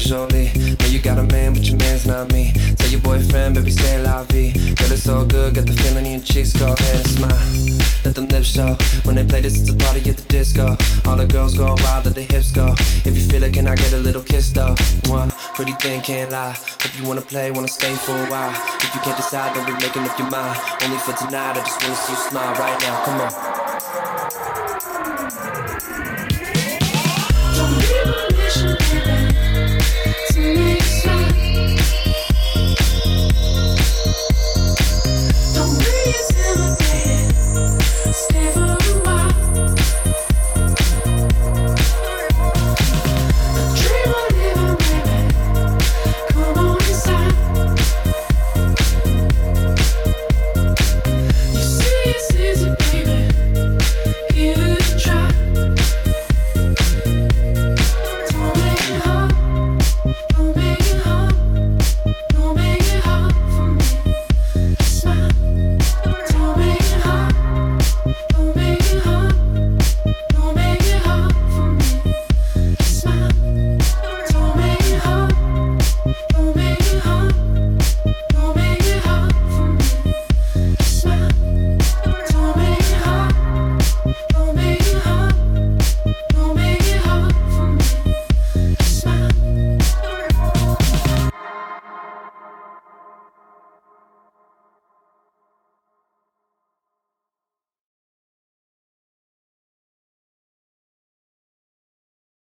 Jolie. Know you got a man, but your man's not me. Tell your boyfriend, baby, stay la vie. Girl, it's all good, got the feeling in your cheeks. Go ahead and smile, let them lips show. When they play this, it's a party at the disco. All the girls go wild, let the hips go. If you feel it, can I get a little kiss though? One pretty thing, can't lie. Hope you wanna play, wanna stay for a while. If you can't decide, don't be making up your mind. Only for tonight, I just wanna see you smile right now, come on.